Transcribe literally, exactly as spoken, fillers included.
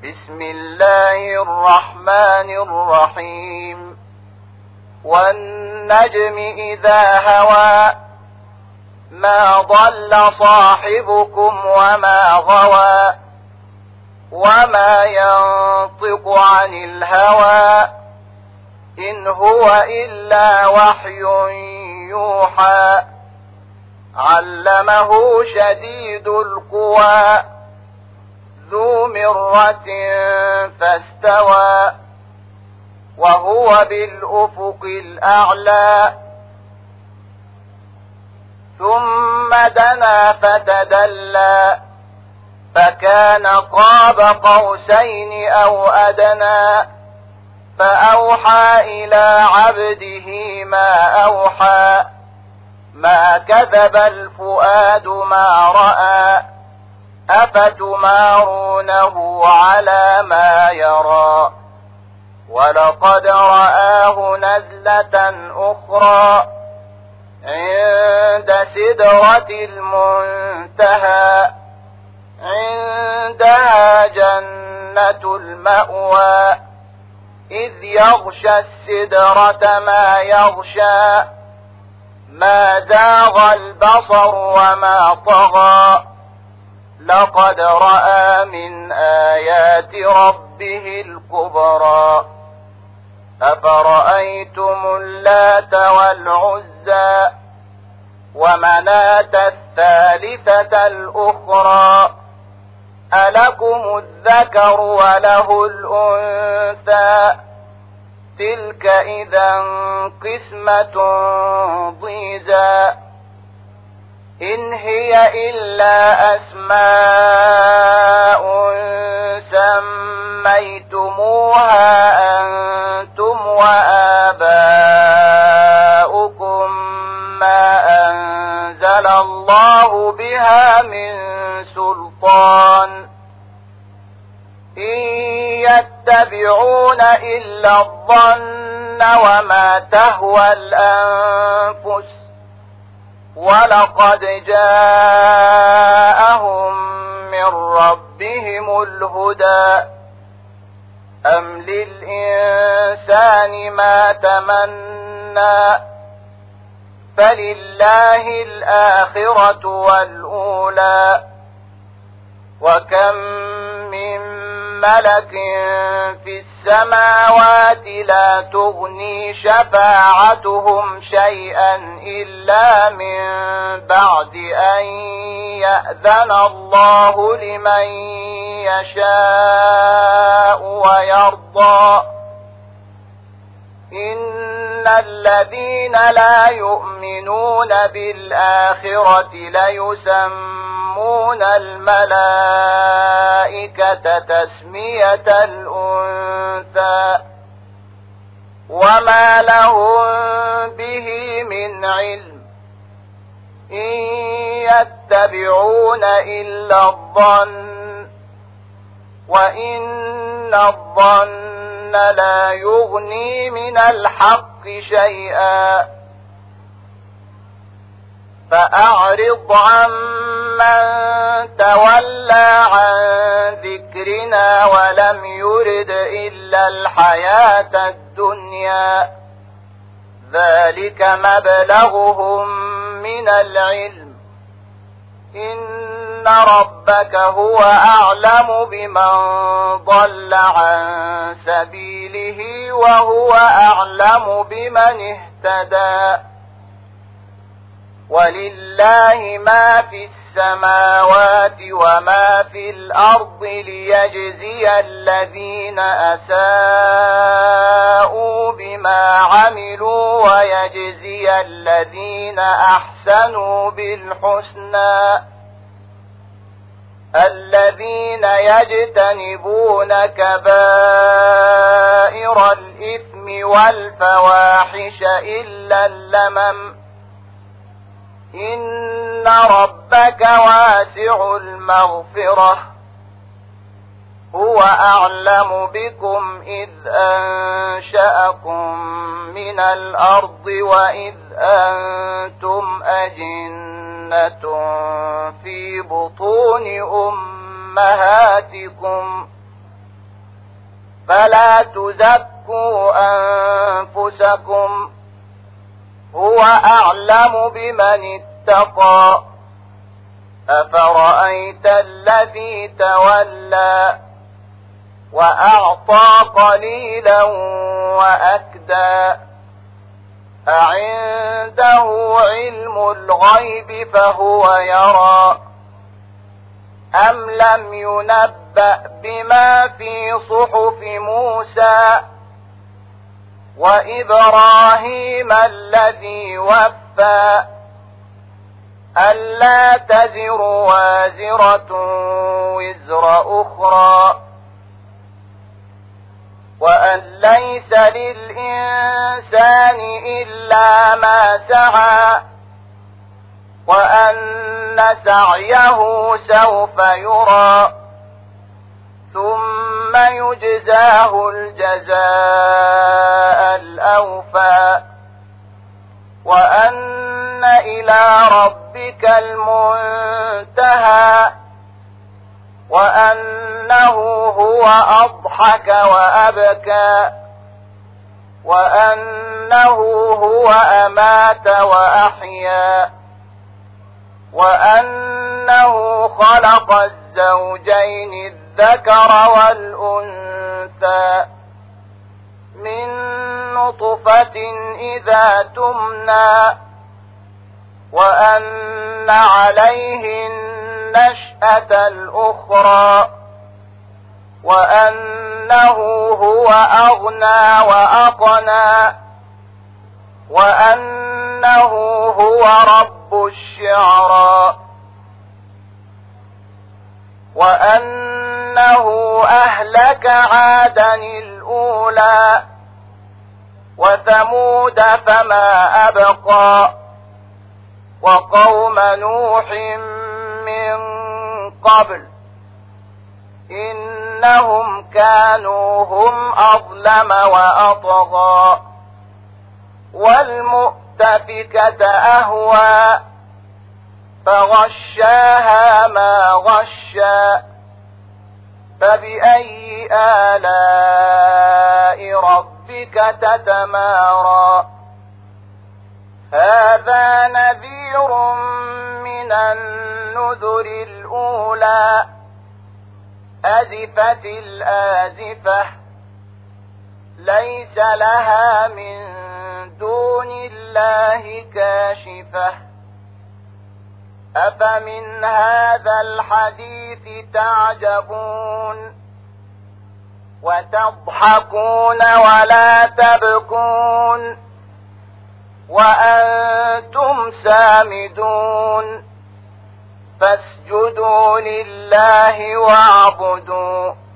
بسم الله الرحمن الرحيم والنجم إذا هوى ما ضل صاحبكم وما غوى وما ينطق عن الهوى إن هو إلا وحي يوحى علمه شديد القوى ذو مرة فاستوى وهو بالأفق الأعلى ثم دنا فتدلى فكان قاب قوسين أو أدنى فأوحى إلى عبده ما أوحى ما كذب الفؤاد ما رأى أفتمارونه على ما يرى ولقد رآه نزلة أخرى عند سدرة المنتهى عندها جنة المأوى إذ يغشى السدرة ما يغشى ما زاغ البصر وما طغى لقد رأى من آيات ربه الكبرى أفرأيتم اللات والعزى ومناة الثالثة الأخرى ألكم الذكر وله الأنثى تلك إذا قسمة ضيزى إن هي إلا أسماء سميتموها أنتم وآباؤكم ما أنزل الله بها من سلطان إن يتبعون إلا الظن وما تهوى الأنفس ولقد جاءهم من ربهم الهدى أم للإنسان ما تمنى فلله الآخرة والأولى وكم من ملك في السماوات لا تغني شفاعتهم شيئا إلا من بعد أن يأذن الله لمن يشاء ويرضى إن الذين لا يؤمنون بالآخرة ليسمون الملائكة تسمية الأنثى وما لهم به من علم إن يتبعون إلا الظن وإن الظن لا يغني من الحق شيئا فأعرض عمن تولى عن ذكرنا ولم يرد إلا الحياة الدنيا ذلك مبلغهم من العلم إن ربك هو أعلم بمن ضل عن سبيله وهو أعلم بمن اهتدى ولله ما في السماوات وما في الأرض ليجزي الذين أساءوا بما عملوا ويجزي الذين أحسنوا بالحسنى الذين يجتنبون كبائر الإثم والفواحش إلا اللمم إن ربك واسع المغفرة هو أعلم بكم إذ أنشأكم من الأرض وإذ أنتم أجنة في بطون أمهاتكم فلا تزكوا أنفسكم هو أعلم بمن اتقى أفرأيت الذي تولى وأعطى قليلا وأكدى أعنده علم الغيب فهو يرى أم لم ينبأ بما في صحف موسى وإبراهيم الذي وفى ألا تزر وازرة وزر أخرى وأن ليس للإنسان إلا ما سعى وأن سعيه سوف يرى ثم يجزاه الجزاء الأوفى وأن إلى ربك المنتهى وأنه هو أضحك وأبكى وأنه هو أمات وأحيا وأنه خلق الزوجين الذكر والأنثى من نطفة إذا تمنى وأن عليه النشأة الأخرى وأنه هو أغنى وأقنى وأنه هو رب الشعرى وأنه أهلك عادا الأولى وثمود فما أبقى وقوم نوح من قبل إنهم كانوا هم أظلم وأطغى والمؤتفكة أهوى فغشاها ما غشى فبأي آلاء ربك تتمارى هذا نذير من النذر الأولى أزفت الآزفة ليس لها من دون الله كاشفة أفمن هذا الحديث تعجبون وتضحكون ولا تبكون وأنتم سامدون فاسجدوا لله واعبدوا